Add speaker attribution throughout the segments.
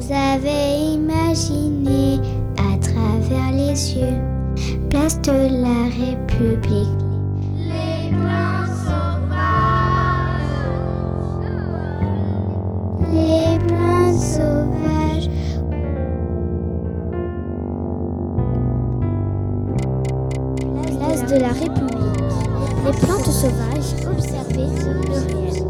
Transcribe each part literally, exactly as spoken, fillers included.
Speaker 1: Vous avez imaginé à travers les yeux, place de la République.
Speaker 2: Les plants sauvages.
Speaker 1: Les plants sauvages. Place de la République. Les plantes sauvages observées sur le réel.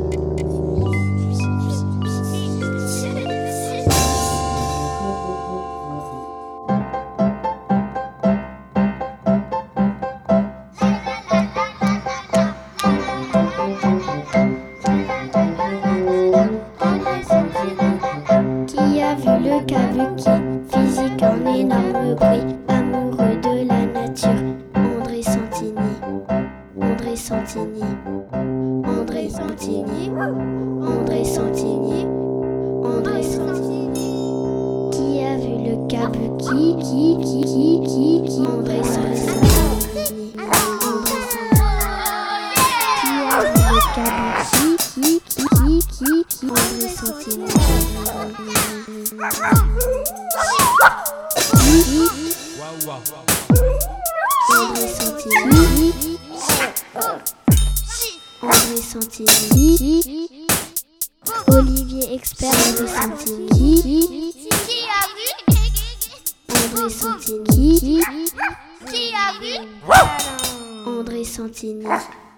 Speaker 1: Qui a vu le kabuki, physique en énorme bruit, amoureux de la nature, André Santini, André Santini, André Santini, André Santini, André Santini. Qui a vu le kabuki, qui, qui, qui, qui, qui, André Santini, André Santini. Qui a vu le kabuki, qui, qui, qui, qui, qui, André Santini. André Santini, André Santini, Olivier expert André Santini,
Speaker 2: Qui a vu?
Speaker 1: André Santini,
Speaker 2: Qui a vu?
Speaker 1: André Santini.